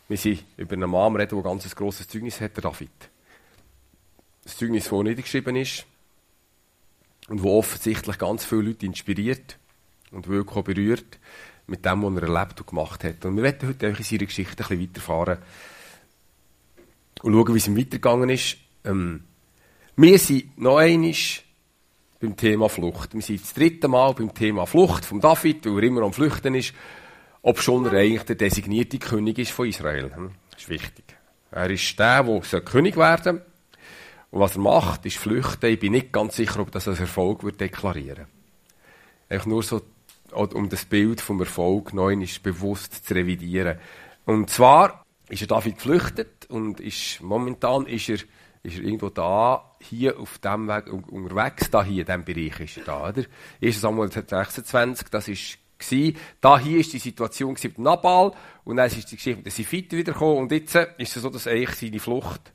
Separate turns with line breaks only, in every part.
Wir sind über einen Mann reden, der ein ganz grosses Zeugnis hat, der David. Ein Zeugnis, das niedergeschrieben ist und das offensichtlich ganz viele Leute inspiriert und wirklich auch berührt mit dem, was er erlebt und gemacht hat. Und wir werden heute in seiner Geschichte ein bisschen weiterfahren und schauen, wie es ihm weitergegangen ist. Wir sind noch einmal beim Thema Flucht. Wir sind das 3. Mal beim Thema Flucht von David, weil er immer am Flüchten ist, obschon er eigentlich der designierte König ist von Israel. Das ist wichtig. Er ist der König werden soll. Und was er macht, ist flüchten. Ich bin nicht ganz sicher, ob das als Erfolg wird deklarieren. Einfach nur so, um das Bild vom Erfolg neu bewusst zu revidieren. Und zwar ist er David geflüchtet und momentan ist er irgendwo da, hier auf dem Weg unterwegs, da hier in diesem Bereich ist er da, oder? 1. Samuel 26, das war, da hier ist die Situation mit Nabal und dann ist die Geschichte mit den Siphiten wiedergekommen und jetzt ist es so, dass eigentlich seine Flucht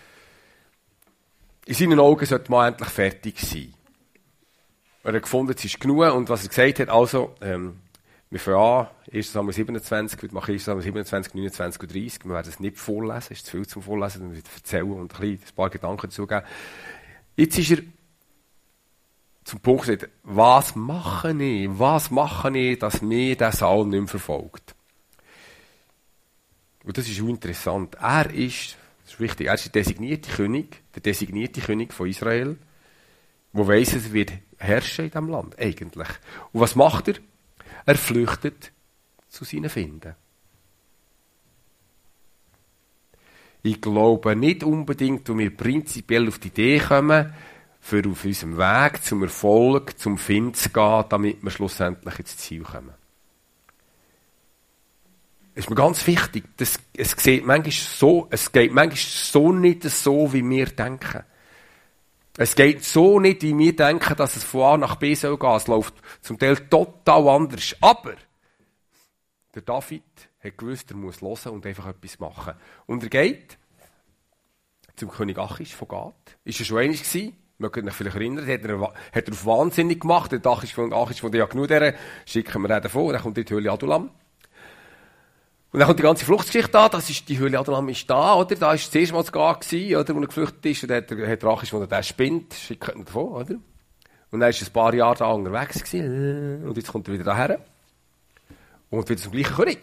in seinen Augen sollte man endlich fertig sein. Er hat gefunden, es ist genug und was er gesagt hat, also, wir fangen an, 1. Samuel 27, wir machen 1. Samuel 27, 29 und 30, wir werden es nicht vorlesen, es ist zu viel zum Vorlesen, wir werden erzählen und ein paar Gedanken dazu geben. Jetzt ist er zum Punkt gesagt, was mache ich, dass mir der Saul nicht mehr verfolgt? Und das ist auch interessant. Das ist wichtig, er ist der designierte König von Israel, der weiss, er wird herrschen in diesem Land, eigentlich. Und was macht er? Er flüchtet zu seinen Finden. Ich glaube nicht unbedingt, dass wir prinzipiell auf die Idee kommen, für auf unserem Weg zum Erfolg, zum Find zu gehen, damit wir schlussendlich ins Ziel kommen. Es ist mir ganz wichtig, es geht manchmal so nicht so, wie wir denken. Es geht so nicht, wie wir denken, dass es von A nach B soll gehen. Es läuft zum Teil total anders. Aber der David hat gewusst, er muss hören und einfach etwas machen. Und er geht zum König Achish von Gath. Ist er schon einmal gewesen? Mögt ihr euch vielleicht erinnern, hat er auf wahnsinnig gemacht. Der Achish von der ja genug der, schicken wir den davon. Dann kommt die Höhle Adullam. Und dann kommt die ganze Fluchtgeschichte da, die Höhle Adullam ist da, oder? Da war das erste Mal das Gad gewesen, oder? Wo er geflüchtet ist, und dann hat der Achish, wo er den spinnt, schickt ihn davon, oder? Und dann war er ein paar Jahre da unterwegs gewesen, und jetzt kommt er wieder daher. Und wieder zum gleichen König.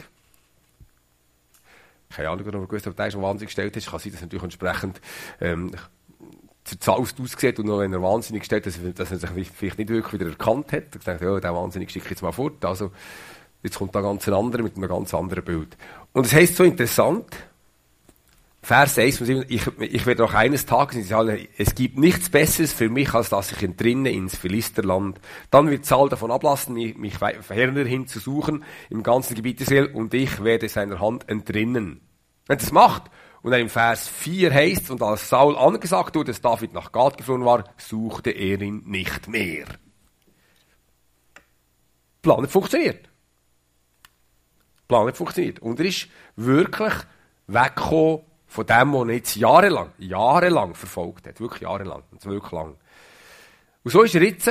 Keine Ahnung, ob er gewusst hat, ob der schon wahnsinnig gestellt ist. Kann sein, dass er natürlich entsprechend, zerzaust aussieht, und noch wenn er wahnsinnig gestellt ist, dass er sich vielleicht nicht wirklich wieder erkannt hat. Er denkt, ja, der wahnsinnig schicke ich jetzt mal fort. Also, jetzt kommt da ganz ein anderer mit einem ganz anderen Bild. Und es heisst so interessant, Vers 1, ich werde auch eines Tages, es gibt nichts Besseres für mich, als dass ich entrinne ins Philisterland. Dann wird Saul davon ablassen, mich fernerhin zu suchen im ganzen Gebiet Israel, und ich werde seiner Hand entrinnen. Wenn er das macht, und dann im Vers 4 heisst, und als Saul angesagt wurde, dass David nach Gath geflohen war, suchte er ihn nicht mehr. Plan hat funktioniert. Und er ist wirklich weggekommen von dem, was er jetzt jahrelang verfolgt hat. Wirklich jahrelang. Und zwar wirklich lang. Und so ist er jetzt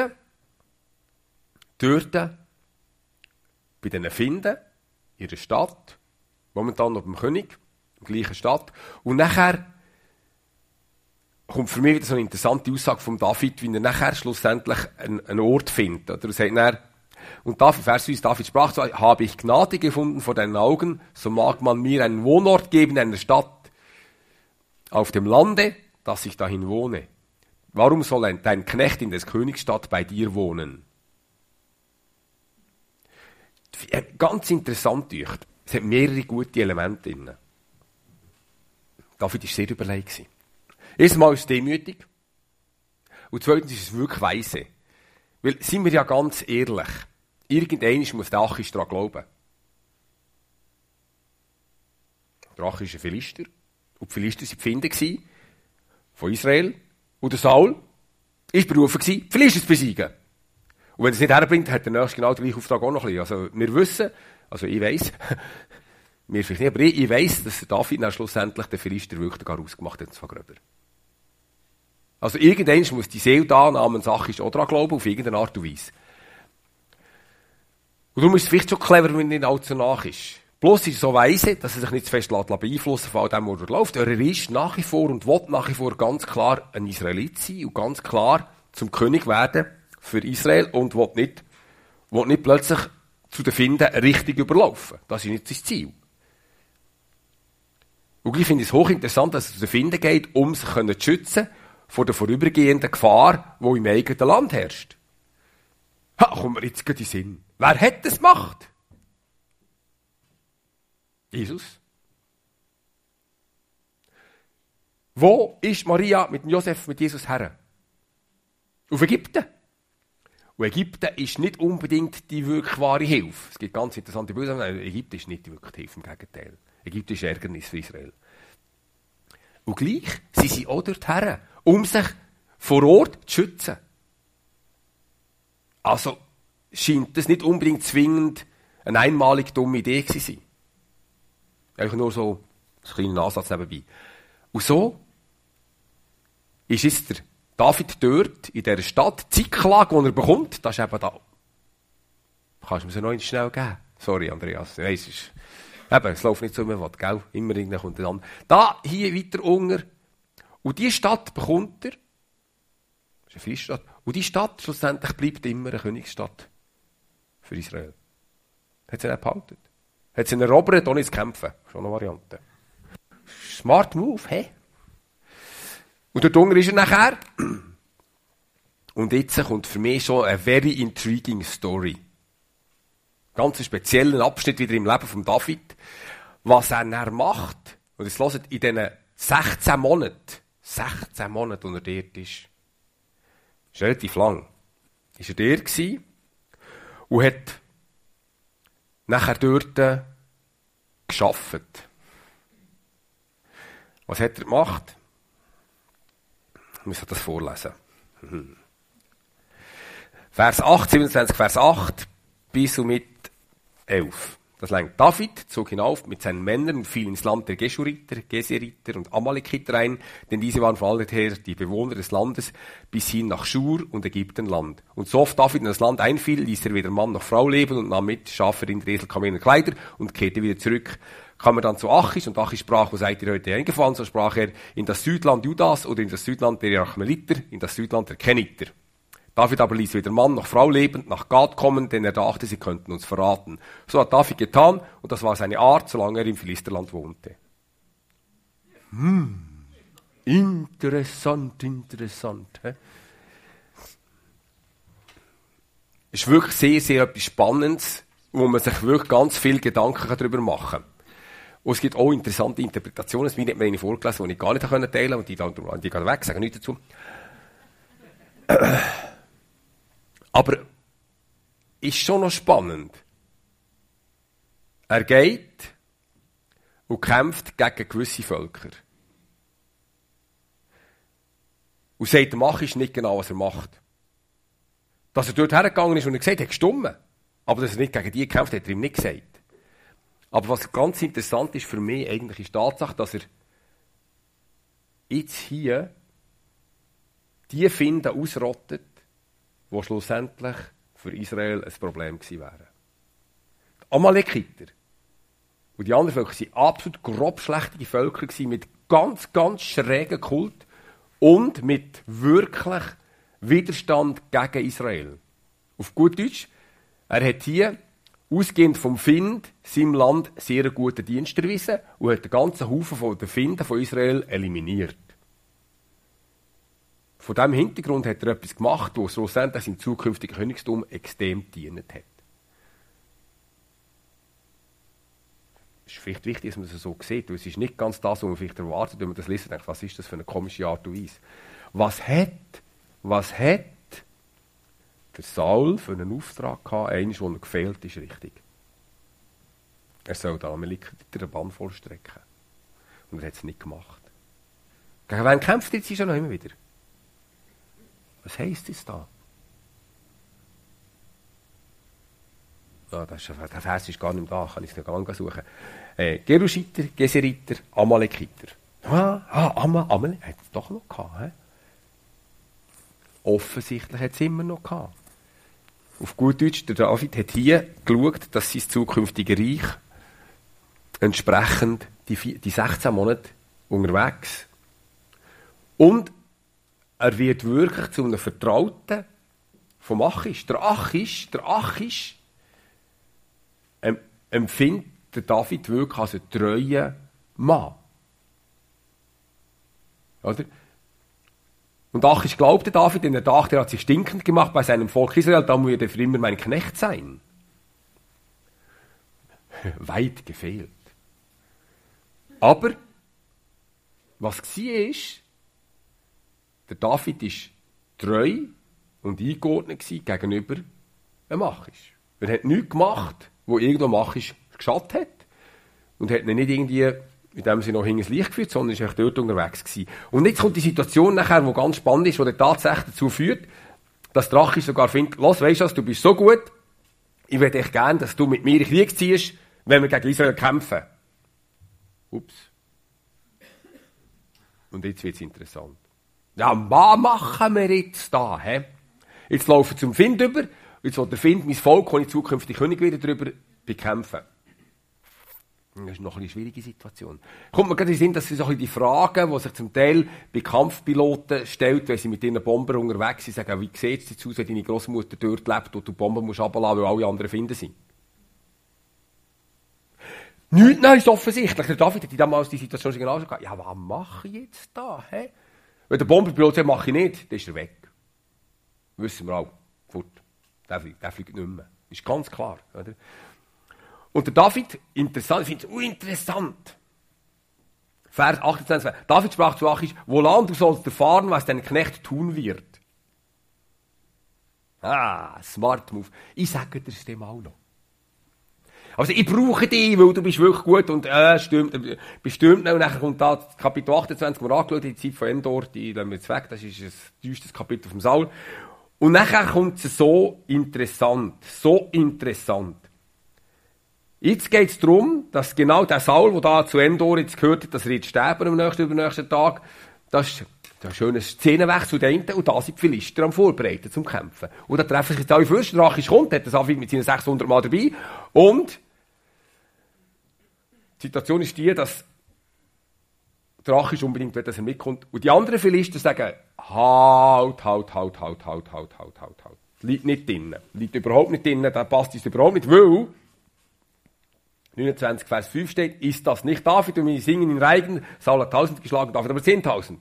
dort bei diesen Finden, in der Stadt, momentan noch beim König, in der gleichen Stadt. Und nachher kommt für mich wieder so eine interessante Aussage von David, wie er nachher schlussendlich einen Ort findet. Oder er sagt dann, und Vers 1, David sprach so, habe ich Gnade gefunden vor deinen Augen, so mag man mir einen Wohnort geben in einer Stadt, auf dem Lande, dass ich dahin wohne. Warum soll dein Knecht in des Königs Stadt bei dir wohnen? Ganz interessant, es hat mehrere gute Elemente drin. David war sehr überlegt. Erstmal ist es demütig. Und zweitens ist es wirklich weise. Weil, sind wir ja ganz ehrlich, irgendwann muss der Achish daran glauben. Der Achish ist ein Philister. Und die Philister waren die Finde von Israel. Und der Saul war berufen, die Philister zu besiegen. Und wenn er es nicht herbringt, hat der Nächste genau den gleichen Auftrag auch noch ein bisschen. Also, wir wissen, also ich weiss, mir vielleicht nicht, aber ich weiss, dass der David dann schlussendlich den Philister wirklich gar ausgemacht hat, und zwar gröber. Also irgendwann muss die Seele da namens Achish auch daran glauben, auf irgendeine Art und Weise. Und darum ist es vielleicht schon clever, wenn er nicht allzu nach ist. Plus ist er so weise, dass er sich nicht zu fest beeinflussen von all dem, was er läuft. Er ist nach wie vor und will nach wie vor ganz klar ein Israelit sein und ganz klar zum König werden für Israel und will nicht plötzlich zu den Finden richtig überlaufen. Das ist nicht sein Ziel. Und ich finde es hochinteressant, dass es zu den Finden geht, um sich zu schützen vor der vorübergehenden Gefahr, die im eigenen Land herrscht. Kommt mir jetzt gerade in den Sinn. Wer hat das gemacht? Jesus. Wo ist Maria mit Josef, mit Jesus her? Auf Ägypten. Und Ägypten ist nicht unbedingt die wirklich wahre Hilfe. Es gibt ganz interessante Bilder. Ägypten ist nicht die wirkliche Hilfe, im Gegenteil. Ägypten ist Ärgernis für Israel. Und gleich sind sie auch dorthin, um sich vor Ort zu schützen. Also scheint das nicht unbedingt zwingend eine einmalig dumme Idee zu sein. Einfach nur so ein kleiner Ansatz nebenbei. Und so ist jetzt der David dort in dieser Stadt, die Ziklag, die er bekommt, das ist eben da. Kannst du mir so noch schnell geben? Sorry, Andreas. Es läuft nicht so immer, gell? Immer irgendwann kommt der andere. Da, hier weiter unten. Und diese Stadt bekommt er. Das ist eine Freistadt. Und diese Stadt schlussendlich bleibt immer eine Königsstadt für Israel. Hat sie nicht behalten. Hat sie erobert, ohne zu kämpfen. Schon eine Variante. Smart Move, hä? Und dort unten ist er nachher. Und jetzt kommt für mich schon eine very intriguing Story. Ganz einen speziellen Abschnitt wieder im Leben von David. Was er nachher macht. Und jetzt hört, in diesen 16 Monaten, wo er dort ist relativ lang, ist er dort gewesen und hat nachher dort gearbeitet. Was hat er gemacht? Ich muss das vorlesen. Vers 8, 27, Vers 8 bis und mit 11. Das lenkt. David zog hinauf mit seinen Männern und fiel ins Land der Geschuriter, Geseriter und Amalekiter ein, denn diese waren von alther die Bewohner des Landes bis hin nach Schur und Ägyptenland. Und so oft David in das Land einfiel, ließ er weder Mann noch Frau leben und nahm mit Schafe, Rinder, Esel, Kamele und Kleider und kehrte wieder zurück. Kam er dann zu Achish und Achish sprach, wo seid ihr heute eingefallen? So sprach er, in das Südland Judas oder in das Südland der Rachmeliter, in das Südland der Keniter. David aber ließ weder Mann noch Frau lebend nach Gad kommen, denn er dachte, sie könnten uns verraten. So hat David getan, und das war seine Art, solange er im Philisterland wohnte. Interessant. Es ist wirklich sehr, sehr etwas Spannendes, wo man sich wirklich ganz viel Gedanken darüber machen kann. Und es gibt auch interessante Interpretationen. Es hat mir eine vorgelesen, die ich gar nicht teilen konnte, und die gehen weg, sagen nichts dazu. Aber ist schon noch spannend. Er geht und kämpft gegen gewisse Völker. Und sagt, der Achish nicht genau, was er macht. Dass er dort hergegangen ist und er gesagt hat, gestummen. Aber dass er nicht gegen die gekämpft hat, hat er ihm nicht gesagt. Aber was ganz interessant ist für mich eigentlich, ist die Tatsache, dass er jetzt hier die Finden ausrottet, die schlussendlich für Israel ein Problem gewesen wären. Die Amalekiter und die anderen Völker waren absolut grobschlächtige Völker gewesen, mit ganz, ganz schrägen Kult und mit wirklich Widerstand gegen Israel. Auf gut Deutsch, er hat hier, ausgehend vom Find, seinem Land sehr einen guten Dienst erwiesen und hat den ganzen Haufen von den Finden von Israel eliminiert. Von diesem Hintergrund hat er etwas gemacht, was schlussendlich seinem zukünftigen Königstum extrem gedient hat. Es ist vielleicht wichtig, dass man das so sieht, weil es ist nicht ganz das, was man vielleicht erwartet, wenn man das liest und denkt, was ist das für eine komische Art und Weise. Was hat der Saul für einen Auftrag gehabt, eines, wo er gefehlt ist, richtig? Er soll da den Bann vollstrecken. Und er hat es nicht gemacht. Gegen wen kämpft jetzt schon noch immer wieder? Was heisst das da? Ja, der Vers ist gar nicht da, kann ich es noch suchen. Gerushiter, Geseriter, Amalekiter. Amalek hat es doch noch gehabt. He? Offensichtlich hat es immer noch gehabt. Auf gut Deutsch, der David hat hier geschaut, dass sein zukünftiges Reich entsprechend die 16 Monate unterwegs. Und er wird wirklich zu einem Vertrauten vom Achish. Der Achish empfindet der David wirklich als einen treuen Mann. Oder? Und Achish glaubte David, denn er dachte, er hat sich stinkend gemacht bei seinem Volk Israel, da muss er für immer mein Knecht sein. Weit gefehlt. Aber, was war, der David war treu und eingeordnet gegenüber einem Achish. Er hat nichts gemacht, wo irgendwo Achish geschadet hat. Und hat ihn nicht irgendwie, in dem Sinne noch hinter das Licht geführt, sondern war dort unterwegs gewesen. Und jetzt kommt die Situation nachher, die ganz spannend ist, die tatsächlich dazu führt, dass der Achish sogar findet, los, weisst du, du bist so gut, ich würde echt gerne, dass du mit mir in den Krieg ziehst, wenn wir gegen Israel kämpfen. Ups. Und jetzt wird es interessant. Ja, was machen wir jetzt da? He? Jetzt laufen wir zum Find über. Jetzt will der Find mein Volk, das ich zukünftig König wieder darüber bekämpfen. Das ist noch eine schwierige Situation. Kommt mir gerade in den Sinn, dass so die Fragen, die sich zum Teil bei Kampfpiloten stellt, wenn sie mit ihren Bombern unterwegs sind, sagen, wie sieht es jetzt aus, wenn deine Großmutter dort lebt und du Bomben musst runterlassen, weil alle anderen Finden sind? Nichts Neues offensichtlich. Der David hat damals die Situation schon genau gesagt. Ja, was mache ich jetzt da? He? Wenn der Bomberpilot sagt, mache ich nicht, dann ist er weg. Wissen wir auch. Fort. Der fliegt nicht mehr. Ist ganz klar. Oder? Und der David, interessant, ich finde es interessant. Vers 28. David sprach zu Achish, wohlan du sollst erfahren, was dein Knecht tun wird. Ah, smart move. Ich sage dir das dem auch noch. Also ich brauche dich, weil du bist wirklich gut und bestimmt noch. Und dann kommt da Kapitel 28, wo wir angeschaut haben, die Zeit von Endor, die lassen wir jetzt weg, das ist das düstes Kapitel vom Saul. Und nachher kommt es so interessant. Jetzt geht es darum, dass genau der Saul, der da zu Endor jetzt gehört hat, dass er jetzt sterben am übernächsten Tag, das ist ein schöner Szenenwechsel zu den und da sind die Philister am Vorbereiten zum Kämpfen. Und da treffen sich jetzt alle Fürsten, der Achish kommt, hat das David mit seinen 600 Mann dabei und die Situation ist die, dass der Achish unbedingt will, dass er mitkommt. Und die anderen Philister sagen, halt. Liegt nicht drinnen. Liegt überhaupt nicht drinnen, da passt es überhaupt nicht, weil 29 Vers 5 steht, ist das nicht David und wir singen in Reigen, Saul hat 1000 geschlagen, David aber 10.000.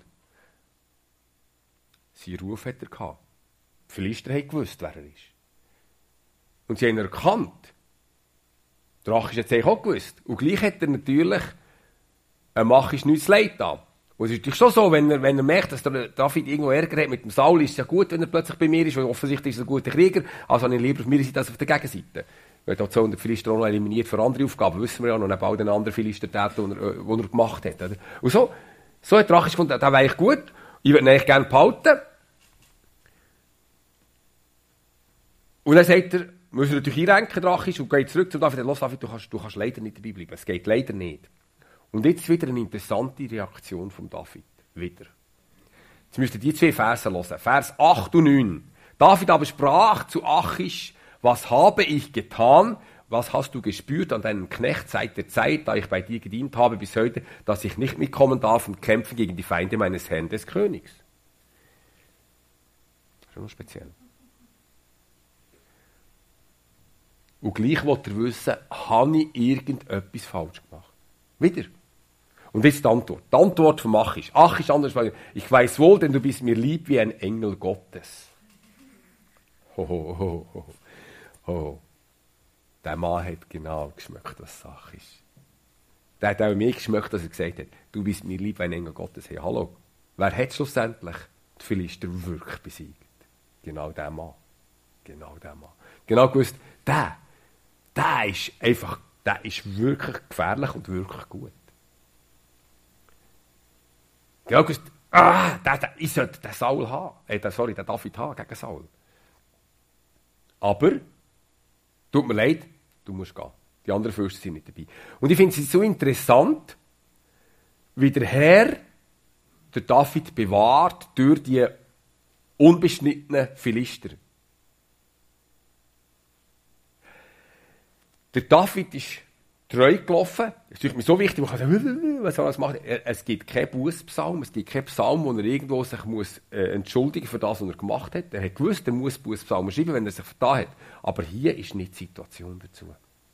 Sein Ruf hat er gehabt. Die Philister haben gewusst, wer er ist. Und sie haben erkannt, der Achish hat es auch gewusst. Und gleich hat er natürlich Achish nichts leid da. Und es ist natürlich schon so, wenn er merkt, dass der David irgendwo Ärger hat mit dem Saul, ist es ja gut, wenn er plötzlich bei mir ist, weil offensichtlich ist er ein guter Krieger, also habe ich lieber auf meiner Seite als auf der Gegenseite. Weil dort 200 Philister auch noch eliminiert für andere Aufgaben, wissen wir ja noch, neben all den anderen Philister-Täten, die er gemacht hat. Oder? Und so hat der Achish gefunden, das wäre eigentlich gut, ich würde ihn eigentlich gerne behalten. Und dann sagt er, muss er natürlich einrenken, der Achish, und geht zurück zu David, los David, du kannst leider nicht dabei bleiben, es geht leider nicht. Und jetzt wieder eine interessante Reaktion von David. Wieder. Jetzt müsst ihr die zwei Verse hören. Vers 8 und 9. David aber sprach zu Achish, was habe ich getan? Was hast du gespürt an deinem Knecht seit der Zeit, da ich bei dir gedient habe bis heute, dass ich nicht mitkommen darf und kämpfen gegen die Feinde meines Herrn des Königs? Schon noch speziell. Und gleich wollt ihr wissen, habe ich irgendetwas falsch gemacht? Wieder. Und jetzt die Antwort. Die Antwort von Achish. Achish anders. Ich weiß wohl, denn du bist mir lieb wie ein Engel Gottes. Ho. Der Mann hat genau geschmeckt, was Sache ist. Der hat auch mir geschmeckt, dass er gesagt hat, du bist mir lieb wie ein Engel Gottes. Hey, hallo. Wer hat schlussendlich die Philister wirklich besiegt? Genau der Mann. Genau gewusst, der ist wirklich gefährlich und wirklich gut. Genau gewusst, ich sollte den Saul haben. Den David haben gegen Saul. Aber, tut mir leid, du musst gehen. Die anderen Fürsten sind nicht dabei. Und ich finde es so interessant, wie der Herr der David bewahrt durch die unbeschnittenen Philister. Der David ist treu gelaufen. Das ist mir so wichtig, man kann sagen, was soll er machen? Es gibt keinen Bußpsalm, es gibt keinen Psalm, wo er irgendwo sich muss, entschuldigen für das, was er gemacht hat. Er hat gewusst, er muss Bußpsalm schreiben, wenn er sich vertan hat. Aber hier ist nicht die Situation dazu.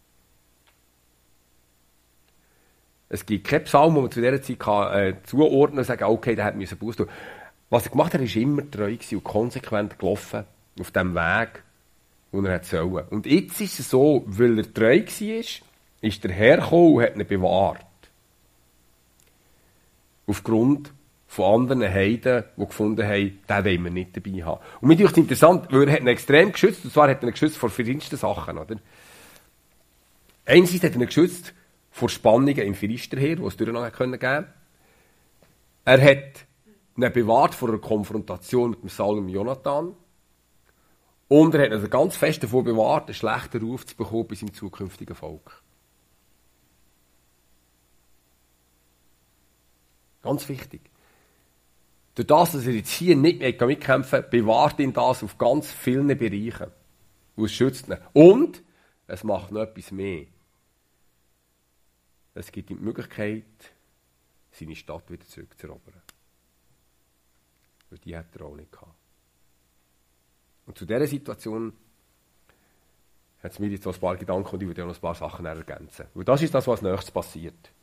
Es gibt keinen Psalm, wo man zu dieser Zeit kann, zuordnen und sagen, okay, der hat Buß tun. Was er gemacht hat, ist immer treu gewesen und konsequent gelaufen auf dem Weg, wo er sollen. Und jetzt ist es so, weil er treu war, ist der Herr gekommen und hat ihn bewahrt. Aufgrund von anderen Heiden, die gefunden haben, den wollen wir nicht dabei haben. Und mir ist es interessant, weil er hat ihn extrem geschützt, und zwar hat er ihn geschützt vor verschiedensten Sachen. Oder? Einerseits hat er ihn geschützt vor Spannungen im Philisterheer, die es durcheinander geben konnte. Er hat ihn bewahrt vor einer Konfrontation mit dem Saul und Jonathan. Und er hat ihn ganz fest davor bewahrt, einen schlechten Ruf zu bekommen bei seinem zukünftigen Volk. Ganz wichtig. Durch das, dass er jetzt hier nicht mehr mitkämpfen kann, bewahrt ihn das auf ganz vielen Bereichen. Und es schützt ihn. Und es macht noch etwas mehr. Es gibt ihm die Möglichkeit, seine Stadt wieder zurückzuerobern. Weil die hat er auch nicht gehabt. Und zu dieser Situation hat es mir jetzt noch ein paar Gedanken und ich würde auch noch ein paar Sachen ergänzen. Und das ist das, was als nächstes passiert.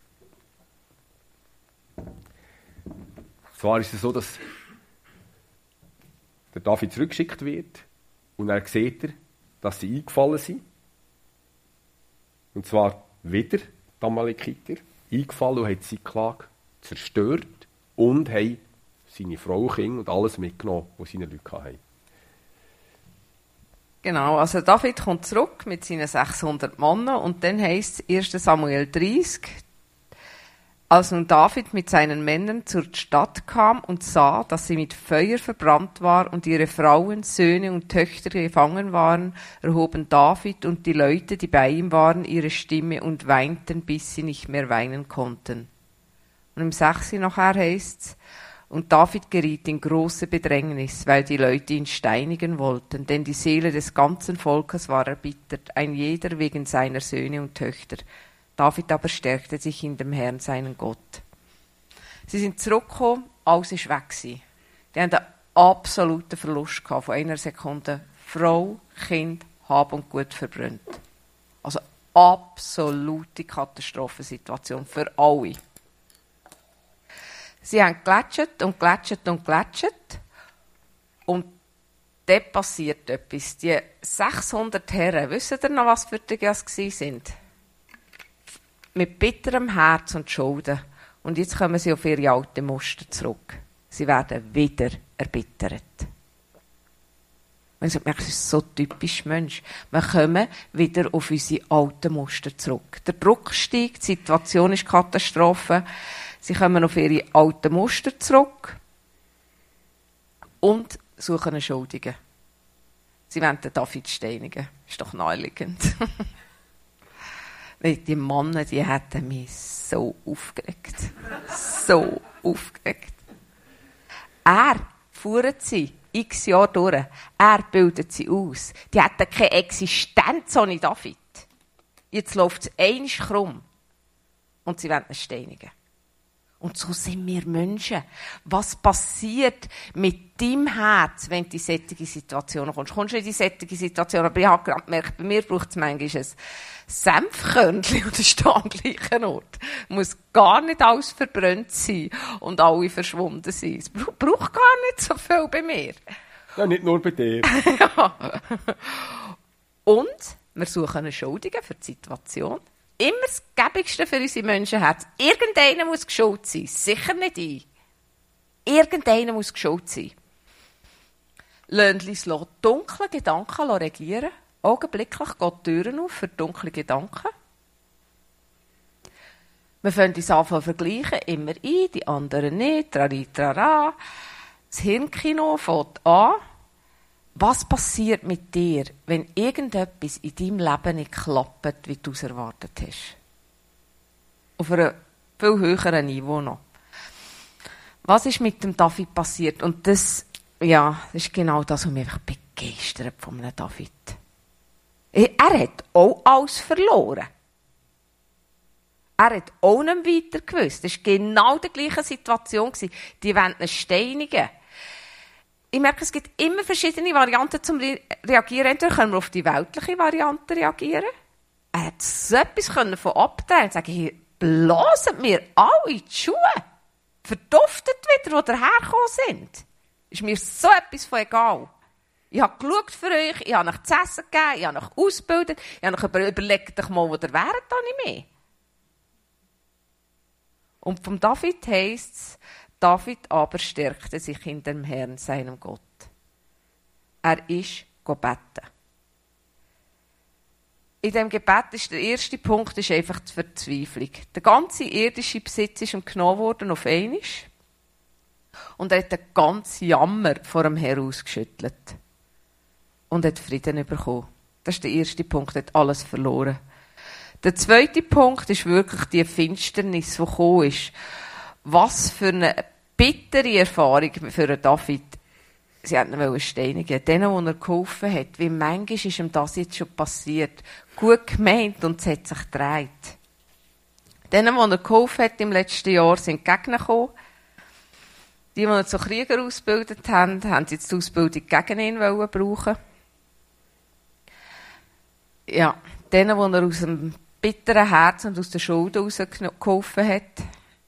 Zwar ist es so, dass der David zurückgeschickt wird und er sieht, dass sie eingefallen sind. Und zwar wieder die Amalekiter eingefallen und haben die Ziklag zerstört und haben seine Frau, Kinder und alles mitgenommen, was seine Leute hatten.
Genau, also David kommt zurück mit seinen 600 Männern und dann heisst es 1. Samuel 30, als nun David mit seinen Männern zur Stadt kam und sah, dass sie mit Feuer verbrannt war und ihre Frauen, Söhne und Töchter gefangen waren, erhoben David und die Leute, die bei ihm waren, ihre Stimme und weinten, bis sie nicht mehr weinen konnten. Und im 6. nachher heisst's, und David geriet in große Bedrängnis, weil die Leute ihn steinigen wollten, denn die Seele des ganzen Volkes war erbittert, ein jeder wegen seiner Söhne und Töchter. David aber stärkte sich in dem Herrn, seinen Gott. Sie sind zurückgekommen, alles war weg gewesen. Die haben einen absoluten Verlust gehabt, von einer Sekunde. Frau, Kind, Hab und Gut verbrannt. Also absolute Katastrophensituation für alle. Sie haben gletschert und gletschert und gletschert. Und dort passiert etwas. Die 600 Herren, wisst ihr noch, was für die das waren? Mit bitterem Herz und Schulden. Und jetzt kommen sie auf ihre alten Muster zurück. Sie werden wieder erbittert. Man sagt, das ist so typisch Mensch. Wir kommen wieder auf unsere alten Muster zurück. Der Druck steigt, die Situation ist Katastrophe. Sie kommen auf ihre alten Muster zurück und suchen einen Schuldigen. Sie wollen den David steinigen. Ist doch naheliegend. Die Männer, die hätten mich so aufgeregt. So aufgeregt. Er fuhrt sie x Jahre durch. Er bildet sie aus. Die hätten keine Existenz ohne David. Jetzt läuft es einmal krumm. Und sie wollen ihn steinigen. Und so sind wir Menschen. Was passiert mit deinem Herz, wenn du in solche Situationen kommst? Kommst du in die solche Situation? Aber ich habe gerade gemerkt, bei mir braucht es manchmal ein Senfkörnchen und ist am gleichen Ort. Muss gar nicht alles verbrannt sein und alle verschwunden sein. Es braucht gar nicht so viel bei mir.
Ja, nicht nur bei dir.
Ja. Und wir suchen einen Schuldigen für die Situation. Immer das Gäbigste für unsere Menschenherz. Irgendeiner muss geschuld sein. Sicher nicht ich. Irgendeiner muss geschuld sein. Lasst uns dunkle Gedanken regieren. Augenblicklich geht die Türen auf für dunkle Gedanken. Wir fangen uns an zu vergleichen. Immer ich, die anderen nicht. Trari, trara. Das Hirnkino fängt an. Was passiert mit dir, wenn irgendetwas in deinem Leben nicht klappt, wie du es erwartet hast? Auf einem viel höheren Niveau noch. Was ist mit dem David passiert? Und das ist genau das, was mich einfach begeistert von einem David. Er hat auch alles verloren. Er hat auch nicht weiter gewusst. Das war genau die gleiche Situation. Die wollen ihn steinigen. Ich merke, es gibt immer verschiedene Varianten zum Reagieren. Entweder können wir auf die weltliche Variante reagieren. Er hat so etwas von abdrehen und sagen, hier, blasen mir alle in die Schuhe. Verduftet wieder, die dahergekommen sind. Ist mir so etwas von egal. Ich habe geschaut für euch, ich habe euch zu essen gegeben, ich habe euch ausgebildet, ich habe euch überlegt, euch mal, wo ihr wäret, da nicht mehr. Und vom David heisst es, David aber stärkte sich in dem Herrn, seinem Gott. Er ist beten. In diesem Gebet ist der erste Punkt ist einfach die Verzweiflung. Der ganze irdische Besitz ist ihm genommen worden auf einmal. Und er hat den ganzen Jammer vor dem Herrn ausgeschüttelt. Und hat Frieden bekommen. Das ist der erste Punkt, er hat alles verloren. Der zweite Punkt ist wirklich die Finsternis, die gekommen ist. Was für eine bittere Erfahrung für David. Sie wollten ihn steinigen. Denen, die er geholfen hat. Wie manchmal ist ihm das jetzt schon passiert. Gut gemeint und es hat sich gedreht. Denen, die er geholfen hat im letzten Jahr, sind Gegner gekommen. Die ihn zu Krieger ausgebildet haben, haben jetzt die Ausbildung gegen ihn brauchen. Ja, denen, die er aus dem bitteren Herz und aus der Schuld rausgeholfen hat,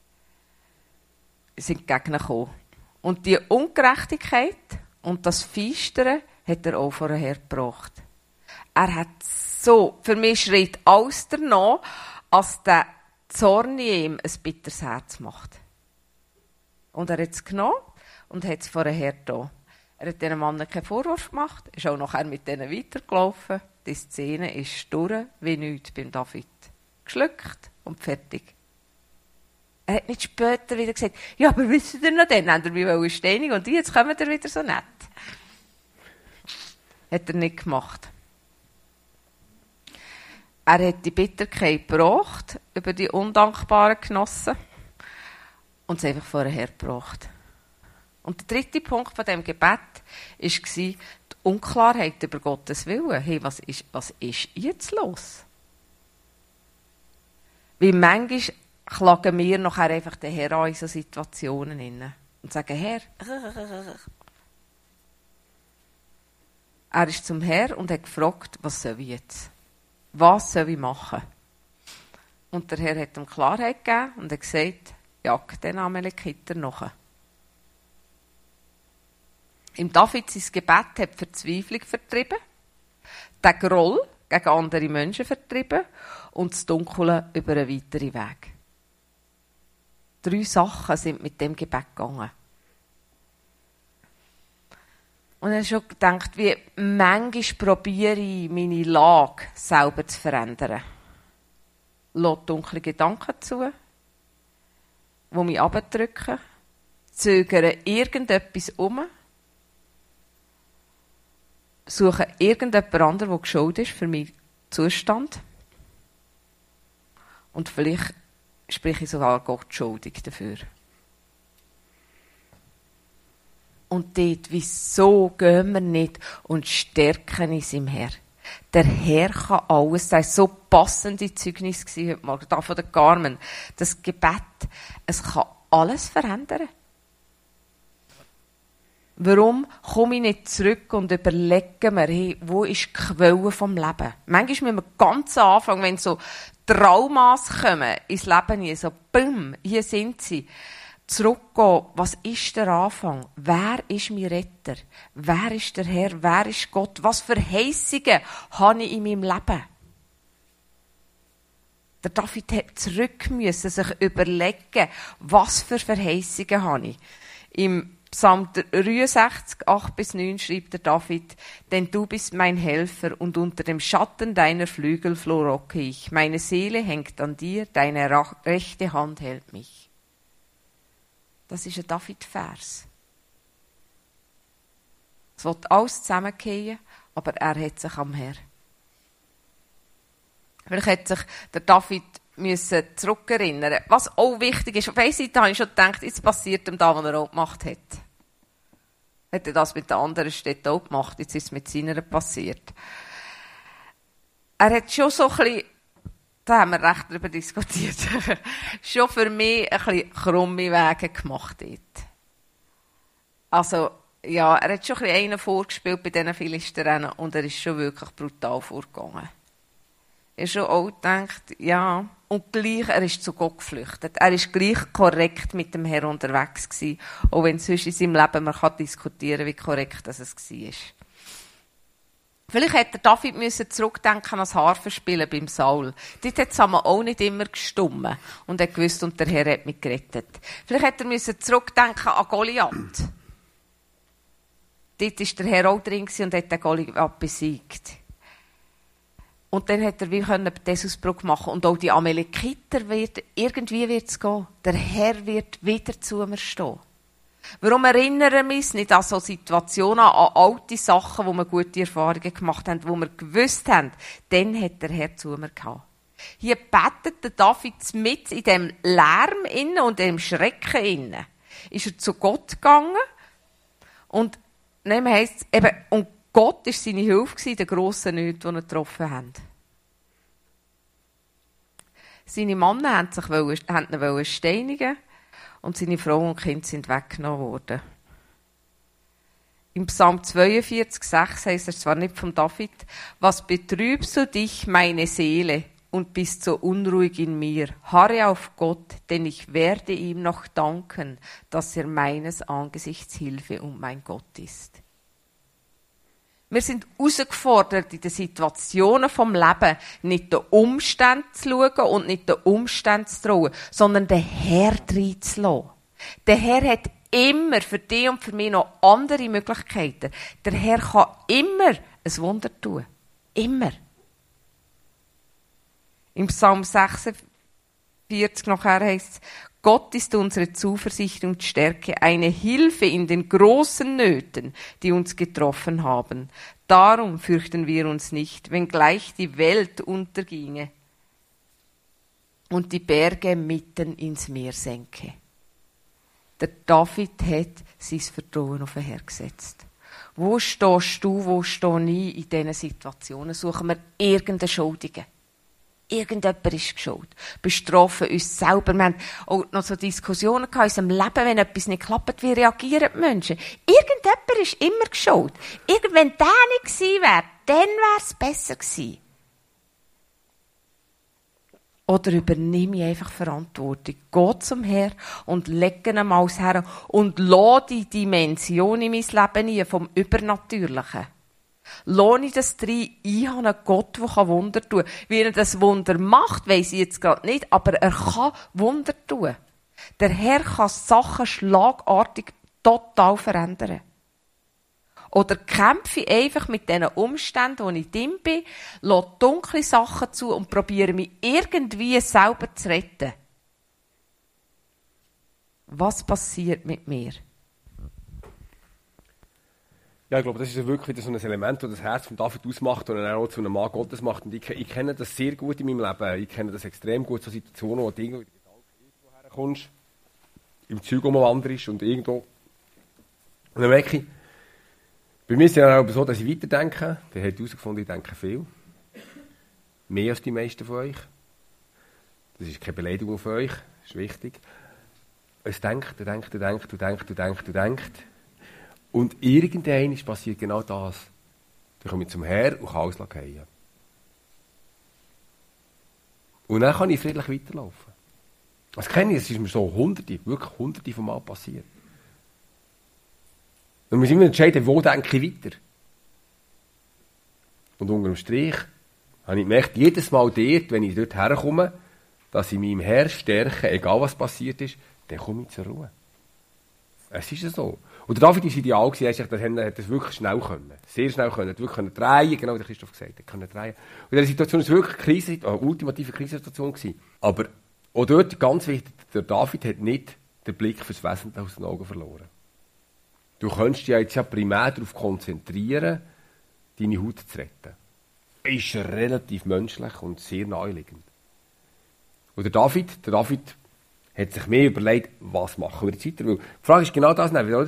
sind Gegner gekommen. Und die Ungerechtigkeit und das Feistere hat er auch vorher gebracht. Er hat so, für mich schreit alles danach, als der Zorn in ihm ein bitteres Herz macht. Und er hat es genommen und hat es vorher da. Er hat diesen Mann keinen Vorwurf gemacht, ist auch nachher mit denen weitergelaufen. Die Szene ist durch wie nichts beim David. Geschluckt und fertig. Er hat nicht später wieder gesagt, ja, aber wisst ihr noch den? Habt ihr mich steinigen und jetzt kommen ihr wieder so nett. Hat er nicht gemacht. Er hat die Bitterkeit gebracht über die undankbaren Genossen und es einfach vorher gebracht. Und der dritte Punkt von diesem Gebet war die Unklarheit über Gottes Willen. Hey, was ist jetzt los? Wie manchmal klagen wir nachher einfach den Herrn an in so Situationen rein und sagen, Herr, er ist zum Herrn und hat gefragt, was soll ich jetzt? Was soll ich machen? Und der Herr hat ihm Klarheit gegeben und hat gesagt, jag den Amalekiter nach. Im David sein Gebet hat die Verzweiflung vertrieben, den Groll gegen andere Menschen vertrieben und das Dunkle über einen weiteren Weg. 3 Sachen sind mit dem Gebet gegangen. Und ich habe schon gedacht, wie manchmal probiere ich, meine Lage selber zu verändern. Lasse dunkle Gedanken zu, die mich abdrücken, zögere irgendetwas um, suche irgendjemand anderen, der schuld ist für meinen Zustand. Und vielleicht spreche ich sogar Gott schuldig dafür. Und dort, wieso gehen wir nicht und stärken uns im Herr? Der Herr kann alles. Das war so passende Zeugnis heute Morgen, da von der Carmen. Das Gebet, es kann alles verändern. Warum komme ich nicht zurück und überlege mir, hey, wo ist die Quelle vom Leben? Manchmal müssen wir ganz am Anfang, wenn so Traumas kommen ins Leben hier, so bumm, hier sind sie, zurückgehen, was ist der Anfang? Wer ist mein Retter? Wer ist der Herr? Wer ist Gott? Was für Verheißungen habe ich in meinem Leben? Der David hat zurück müssen sich überlegen, was für Verheißungen habe ich. Im Psalm 63, 8-9 schreibt der David, denn du bist mein Helfer und unter dem Schatten deiner Flügel frohlocke ich. Meine Seele hängt an dir, deine rechte Hand hält mich. Das ist ein David-Vers. Es wird alles zusammengehen, aber er hat sich am Herr. Vielleicht hat sich der David zurückerinnern. Was auch wichtig ist, auf einer Seite habe ich schon gedacht, jetzt passiert ihm da, was er auch gemacht hat. Hat er das mit den anderen Städten auch gemacht, jetzt ist es mit seiner passiert. Er hat schon so ein bisschen da haben wir recht darüber diskutiert, schon für mich ein bisschen krumme Wege gemacht dort. Also, ja, er hat schon ein bisschen einen vorgespielt bei diesen Philisterrennen und er ist schon wirklich brutal vorgegangen. Er schon auch gedacht, ja, und gleich, er ist zu Gott geflüchtet. Er ist gleich korrekt mit dem Herrn unterwegs gewesen, auch wenn sonst in seinem Leben man kann diskutieren, wie korrekt das es war. Vielleicht hätte David müssen zurückdenken an das Harfenspielen beim Saul. Dort hat es auch nicht immer gestummen und er gewusst, und der Herr hat mich gerettet. Vielleicht hätte er müssen zurückdenken an Goliath. Dort war der Herr auch drin und hat den Goliath besiegt. Und dann hat er wie den Ausbruch machen. Und auch die Amalekiter irgendwie wird es gehen. Der Herr wird wieder zu mir stehen. Warum erinnern wir uns nicht an so Situationen, an alte Sachen, wo wir gute Erfahrungen gemacht haben, wo wir gewusst haben, dann hat der Herr zu mir gehabt. Hier betet der David mit in dem Lärm innen und dem Schrecken innen. Ist er zu Gott gegangen und dann heisst es eben, und Gott war seine Hilfe in den grossen Nöten, die er getroffen haben. Seine Männer wollten ihn steinigen und seine Frau und Kinder sind weggenommen worden. Im Psalm 42,6 heisst es zwar nicht von David, was betrübst du dich, meine Seele, und bist so unruhig in mir? Harre auf Gott, denn ich werde ihm noch danken, dass er meines Angesichts Hilfe und mein Gott ist. Wir sind herausgefordert, in den Situationen vom Leben nicht den Umständen zu schauen und nicht den Umständen zu trauen, sondern den Herr reinzulassen. Der Herr hat immer für dich und für mich noch andere Möglichkeiten. Der Herr kann immer ein Wunder tun. Immer. Im Psalm 46 nachher heisst es, Gott ist unsere Zuversicht und Stärke, eine Hilfe in den großen Nöten, die uns getroffen haben. Darum fürchten wir uns nicht, wenngleich die Welt unterginge und die Berge mitten ins Meer senke. Der David hat sein Vertrauen auf den Herrn gesetzt. Wo stehst du, wo stehe ich in diesen Situationen? Suchen wir irgendeinen Schuldigen. Irgendjemand ist schuld. Bestrafen uns selber. Wir haben auch noch so Diskussionen in unserem Leben, wenn etwas nicht klappt, wie reagieren die Menschen? Irgendjemand ist immer schuld. Wenn der nicht gewesen wäre, dann wäre es besser gewesen. Oder übernehme ich einfach Verantwortung. Geh zum Herr und lege ihn mal aufs Herz und lass die Dimension in mein Leben ein vom Übernatürlichen. Lass ich das rein, ich habe einen Gott, der Wunder tun kann. Wie er das Wunder macht, weiss ich jetzt gerade nicht, aber er kann Wunder tun. Der Herr kann Sachen schlagartig total verändern. Oder kämpfe ich einfach mit diesen Umständen, wo ich drin bin, lasse dunkle Sachen zu und probiere mich irgendwie selber zu retten. Was passiert mit mir?
Ja, ich glaube, das ist wirklich wieder so ein Element, das das Herz von David ausmacht und er auch zu einem Mann Gottes macht. Und ich kenne das sehr gut in meinem Leben. Ich kenne das extrem gut, so Situationen, wo du irgendwo in Gedanken herkommst, im Zeug umwanderst und irgendwo. Und dann merke ich, bei mir ist es ja auch so, dass ich weiterdenke. Der hat herausgefunden, ich denke viel. Mehr als die meisten von euch. Das ist keine Beleidigung für euch, das ist wichtig. Es denkt. Und irgendwann passiert genau das. Dann komme ich zum Herr und kann alles fallen. Und dann kann ich friedlich weiterlaufen. Das kenne ich, es ist mir so wirklich hunderte von Mal passiert. Dann muss ich immer entscheiden, wo denke ich weiter. Und unter dem Strich habe ich gemerkt, jedes Mal dort, wenn ich dort herkomme, dass ich meinem Herr stärke, egal was passiert ist, dann komme ich zur Ruhe. Es ist ja so. Und der David war ideal, er hat das wirklich schnell können. Sehr schnell können. Er hat wirklich drehen, genau wie der Christoph gesagt hat. Er konnte drehen. Und in dieser Situation war es wirklich eine ultimative Krisensituation gewesen. Aber auch dort, ganz wichtig, der David hat nicht den Blick fürs Wesentliche aus den Augen verloren. Du könntest dich jetzt ja primär darauf konzentrieren, deine Haut zu retten. Ist relativ menschlich und sehr naheliegend. Und der David hat sich mehr überlegt, was machen wir jetzt weiter. Weil die Frage ist genau das, oder?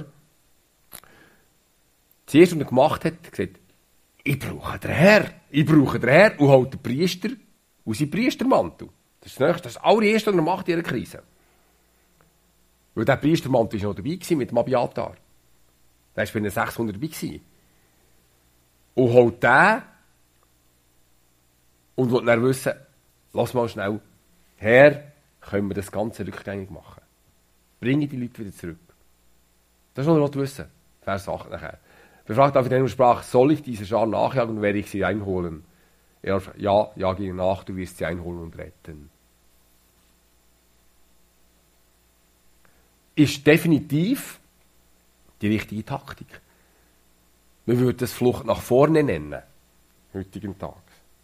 Zuerst, was er gemacht hat, gesagt, ich brauche den Herr und holt den Priester, und sein Priestermantel. Das ist das allererste, was er macht in dieser Krise. Weil der Priestermantel war noch dabei mit dem Abiatar. Der war bei den 600 dabei gewesen. Und holt den und will dann wissen, lass mal schnell, Herr, können wir das Ganze rückgängig machen? Bringe die Leute wieder zurück. Das ist noch wissen. Vers 8 nachher. Befragt David und sprach, soll ich diese Schar nachjagen und werde ich sie einholen? Er sagt, ja, jage ihnen nach, du wirst sie einholen und retten. Ist definitiv die richtige Taktik. Wir würden das Flucht nach vorne nennen, heutigen Tages.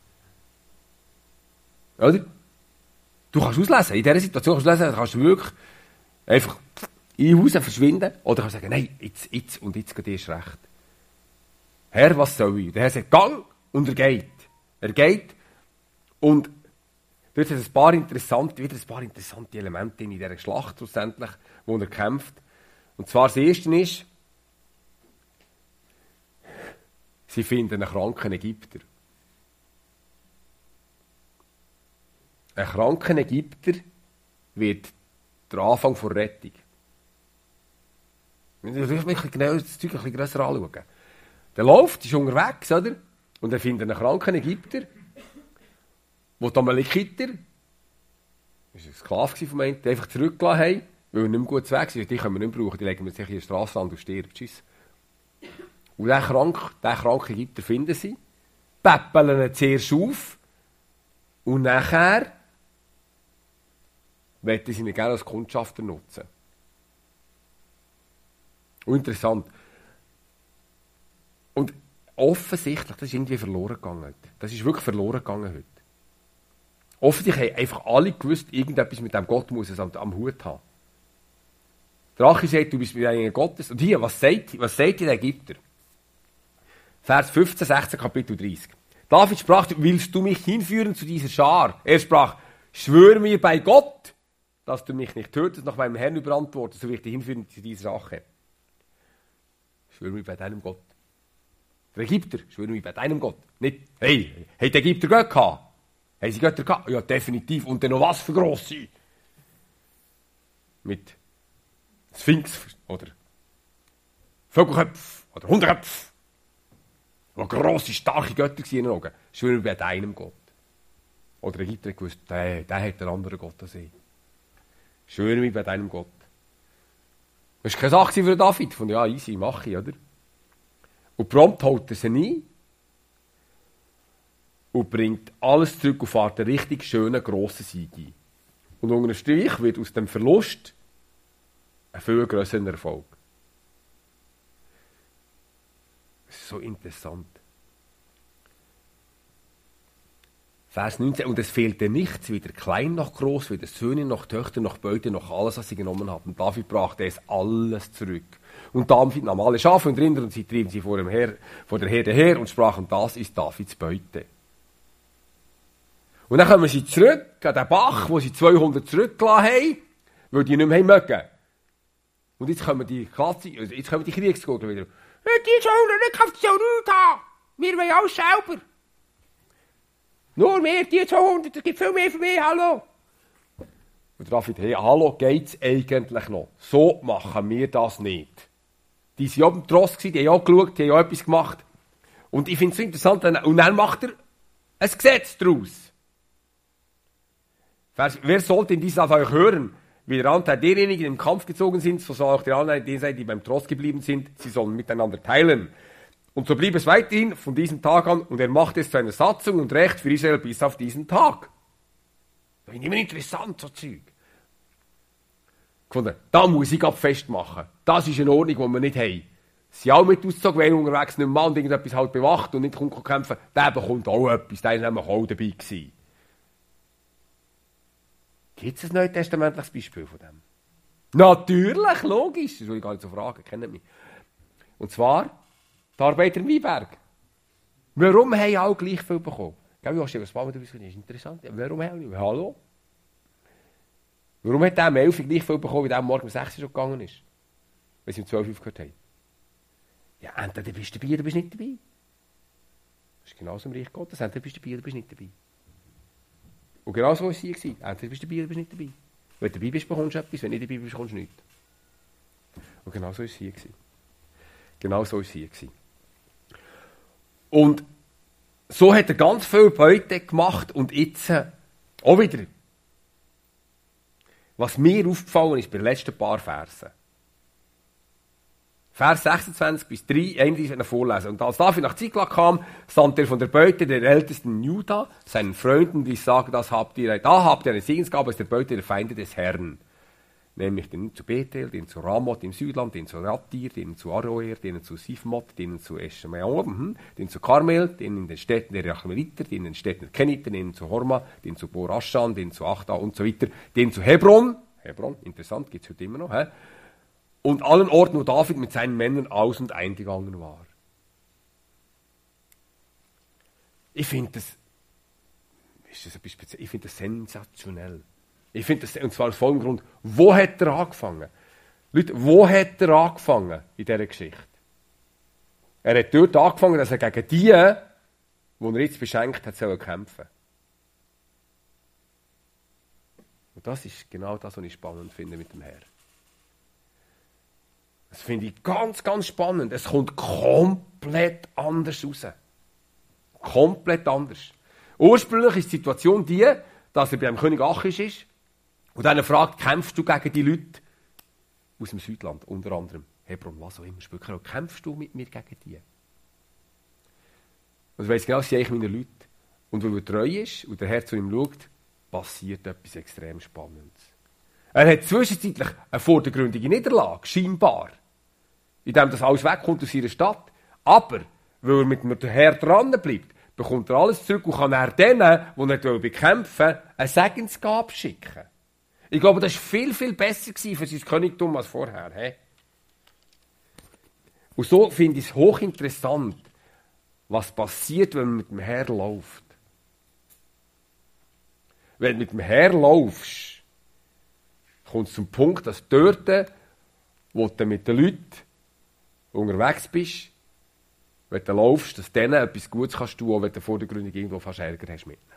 Oder? Du kannst auslesen, in dieser Situation kannst du wirklich einfach in Hause verschwinden oder kannst sagen, nein, jetzt und jetzt geht erst recht. Herr, was soll ich? Der Herr sagt, gang, und er geht. Er geht und dort sind wieder ein paar interessante Elemente in dieser Schlacht schlussendlich, wo er kämpft. Und zwar das erste ist, sie finden einen kranken Ägypter. Ein kranker Ägypter wird der Anfang der Rettung. Ich muss das Zeug ein bisschen grösser anschauen. Der läuft, ist unterwegs, oder? Und er findet einen kranken Ägypter, wo die Amalekiter, das war ein Sklave von mir, einfach zurückgelassen haben, weil er nicht mehr gut zu weg ist. Die können wir nicht brauchen, die legen wir sich in den Strassenrand und sterben. Tschüss. Und den kranken Ägypter finden sie, päppeln ihn zuerst auf und nachher wollen sie ihn gerne als Kundschafter nutzen. Und interessant. Und offensichtlich, das ist irgendwie verloren gegangen heute. Das ist wirklich verloren gegangen heute. Offensichtlich haben einfach alle gewusst, irgendetwas mit dem Gott muss es am Hut haben. Der Drache sagt, du bist mit einem Gottes. Und hier, was sagt der Ägypter? Vers 15, 16, Kapitel 30. David sprach, willst du mich hinführen zu dieser Schar? Er sprach, schwöre mir bei Gott, dass du mich nicht tötest, nach meinem Herrn überantwortest, so will ich dich hinführen zu dieser Sache. Schwöre mir bei deinem Gott. Der Ägypter, schwöre mir bei deinem Gott. Nicht, hey, hat der Ägypter Gott gehabt? Haben sie Götter gehabt? Ja, definitiv. Und dann noch was für grosse? Mit Sphinx oder Vogelköpfe oder Hundeköpfe. Die grosse, starke Götter waren in den Augen. Schwöre mir bei deinem Gott. Oder der Ägypter hat gewusst, der hat einen anderen Gott als ich. Schwöre mir bei deinem Gott. Das war keine Sache für David. Von ja, easy, mache ich, oder? Und prompt holt er sie ein und bringt alles zurück und fährt einen richtig schönen, grossen Sieg ein. Und unter einem Strich wird aus dem Verlust ein viel grösserer Erfolg. Das ist so interessant. Vers 19. Und es fehlte nichts, weder klein noch groß, weder Söhne noch Töchter noch Beute noch alles, was sie genommen hatten. David brachte es alles zurück. Und David nahm alle Schafe und Rinder und sie trieben sie vor der Herde her und sprachen, das ist Davids Beute. Und dann kommen sie zurück an den Bach, wo sie 200 zurückgelassen haben, weil die nicht mehr mögen. Und jetzt kommen die Kriegsgurgeln wieder. Die 200, ich kann so nichts haben. Wir wollen alles selber. Nur mehr, die 200, es gibt viel mehr für mich, hallo. Und David, hey, hallo, geht's eigentlich noch? So machen wir das nicht. Die waren auch im Tross, die haben auch geschaut, die haben auch etwas gemacht. Und ich finde es so interessant, und dann macht er ein Gesetz daraus. Wer sollte in dieser Sache hören, wie der Anteil derjenigen, die im Kampf gezogen sind, so soll auch der Anteil derjenigen sein, die beim Tross geblieben sind, sie sollen miteinander teilen. Und so blieb es weiterhin von diesem Tag an, und er machte es zu einer Satzung und Recht für Israel bis auf diesen Tag. Das finde ich immer interessant, so Zeug. Gefunden, da muss ich ab festmachen. Das ist eine Ordnung, die wir nicht haben. Sie auch mit ausgezogen, wenn unterwegs nicht mal und irgendetwas halt bewacht und nicht kommt kämpfen, der bekommt auch etwas, der ist nämlich auch dabei gewesen. Gibt es ein neutestamentliches Beispiel von dem? Natürlich, logisch. Das will ich gar nicht so fragen, kennt mich. Und zwar die Arbeiter im Weinberg. Warum haben alle gleich viel bekommen? Gell, Joshi, was machen wir da? Das ist interessant. Warum haben wir? Hallo? Warum hat der am 11 gleich viel bekommen, wie der am Morgen um 6 schon gegangen ist? Weil sie um 12 aufgehört haben. Ja, entweder bist du dabei oder bist du nicht dabei. Das ist genauso im Reich Gottes. Entweder bist du dabei oder bist du nicht dabei. Und genau so war es hier. Entweder bist du dabei oder bist du nicht dabei. Wenn du dabei bist, bekommst du etwas, wenn du nicht dabei bist, bekommst du nichts. Und genau so war es hier. Genau so war es hier. Und so hat er ganz viel Beute gemacht und jetzt auch wieder. Was mir aufgefallen ist bei den letzten paar Versen. Vers 26 bis 3, 31 werden wir vorlesen. Und als David nach Ziklag kam, sandte er von der Beute den ältesten Juda, seinen Freunden, die sagen, da habt ihr eine Segensgabe aus der Beute der Feinde des Herrn. Nämlich den zu Bethel, den zu Ramoth im Südland, den zu Rattir, den zu Aroer, den zu Sifmot, den zu Eschmeon, den zu Karmel, den in den Städten der Rachmeliter, den in den Städten der Keniter, den zu Horma, den zu Boraschan, den zu Achta und so weiter, den zu Hebron, interessant, gibt es heute immer noch, und allen Orten, wo David mit seinen Männern aus- und eingegangen war. Ich finde das sensationell. Ich finde das, und zwar aus folgendem Grund, wo hat er angefangen? Leute, wo hat er angefangen in dieser Geschichte? Er hat dort angefangen, dass er gegen die er jetzt beschenkt hat, soll kämpfen. Und das ist genau das, was ich spannend finde mit dem Herrn. Das finde ich ganz, ganz spannend. Es kommt komplett anders raus. Komplett anders. Ursprünglich ist die Situation die, dass er beim König Achish ist und dann fragt, kämpfst du gegen die Leute aus dem Südland, unter anderem Hebron, was auch immer, kämpfst du mit mir gegen die? Und ich weiss genau, das sind eigentlich meine Leute. Und weil er treu ist und der Herr zu ihm schaut, passiert etwas extrem Spannendes. Er hat zwischenzeitlich eine vordergründige Niederlage, scheinbar, indem das alles wegkommt aus ihrer Stadt. Aber, weil er mit dem Herr dran bleibt, bekommt er alles zurück und kann er denen, die er bekämpfen will, eine Segensgabe schicken. Ich glaube, das war viel, viel besser für sein Königtum als vorher. He? Und so finde ich es hochinteressant, was passiert, wenn man mit dem Herr läuft. Wenn du mit dem Herr laufst, kommt es zum Punkt, dass dort, wo du mit den Leuten unterwegs bist, wenn du laufst, dass denen etwas Gutes kannst tun, auch wenn du vordergründig irgendwo fast Ärger hast mit ihnen.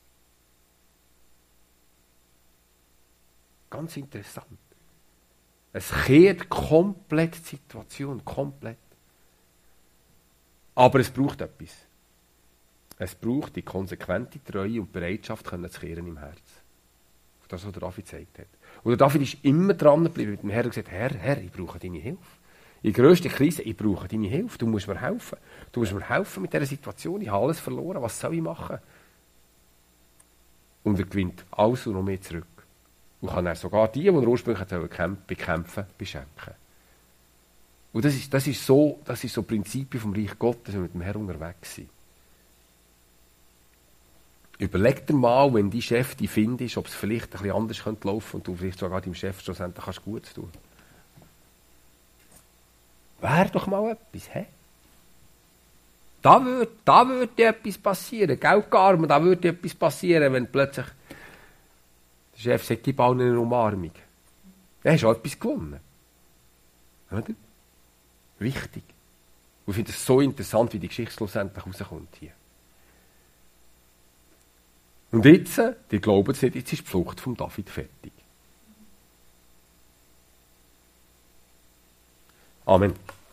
Ganz interessant. Es kehrt komplett die Situation, komplett. Aber es braucht etwas. Es braucht die konsequente Treue und Bereitschaft, zu kehren im Herz. Das, was David gezeigt hat. Und David ist immer dran geblieben mit dem Herrn und gesagt, Herr, ich brauche deine Hilfe. In der grössten Krise, ich brauche deine Hilfe. Du musst mir helfen. Du musst mir helfen mit dieser Situation. Ich habe alles verloren. Was soll ich machen? Und er gewinnt alles und noch mehr zurück. Und kann er sogar die er ursprünglich bekämpfen, beschenken. Und das ist so Prinzipien vom Reich Gottes, dass wir mit dem Herrn unterwegs sind. Überleg dir mal, wenn dein Chef dich findet, ob es vielleicht ein bisschen anders laufen könnte und du vielleicht sogar deinem Chef schlussendlich Gutes tun. Wäre doch mal etwas, hä? Da würde etwas passieren, gell, Carmen? Da würde etwas passieren, wenn plötzlich der Chef sagt, gib allen eine Umarmung. Dann hast du auch etwas gewonnen. Oder? Wichtig. Und ich finde es so interessant, wie die Geschichte schlussendlich rauskommt hier. Und jetzt, die glauben es nicht, jetzt ist die Flucht von David fertig. Amen.